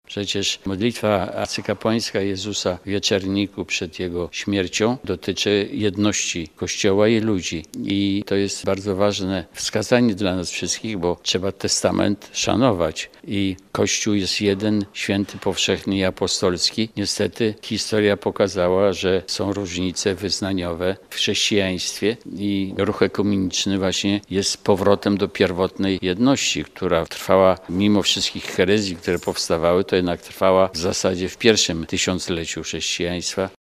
Przecież modlitwa arcykapłańska Jezusa w wieczerniku przed Jego śmiercią dotyczy jedności Kościoła i ludzi. I to jest bardzo ważne wskazanie dla nas wszystkich, bo trzeba testament szanować. I Kościół jest jeden, święty, powszechny i apostolski. Niestety historia pokazała, że są różnice wyznaniowe w chrześcijaństwie i ruch ekumeniczny właśnie jest powrotem do pierwotnej jedności, która trwała mimo wszystkich herezji, które powstawały, to jednak trwała w zasadzie w pierwszym tysiącleciu chrześcijaństwa.